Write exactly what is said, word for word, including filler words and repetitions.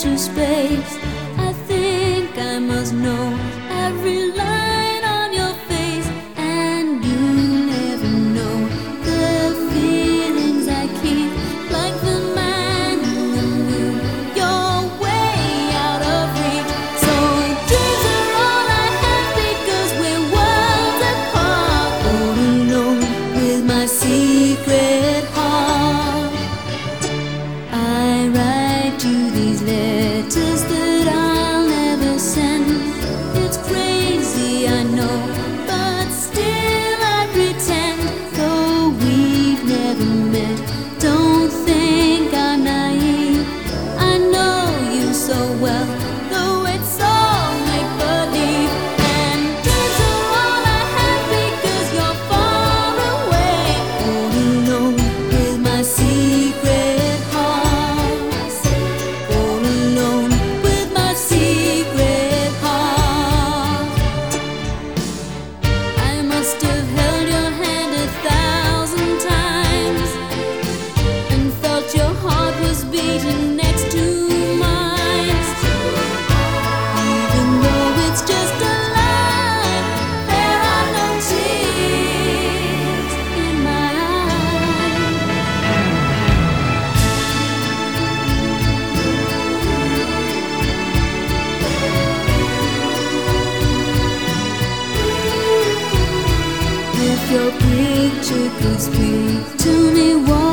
into space. I think I must know every line on your face, and you never know the feelings I keep, like the man in the moon. You're way out of reach, so dreams are all I have because we're worlds apart. All alone with my secret heart, I write you these letters that I'll never send. It's crazy, I know, but still I pretend. Though we've never met, don't think I'm naive. I know you so well, though it's all make-believe. And dreams are all I have because you're far away. All alone with my secret heart, all alone with my secret heart. I must have held your hand a thousand times and felt your heart was beating next to mine. Even though it's just a line, there are no tears in my eyes. If your picture could speak to me, what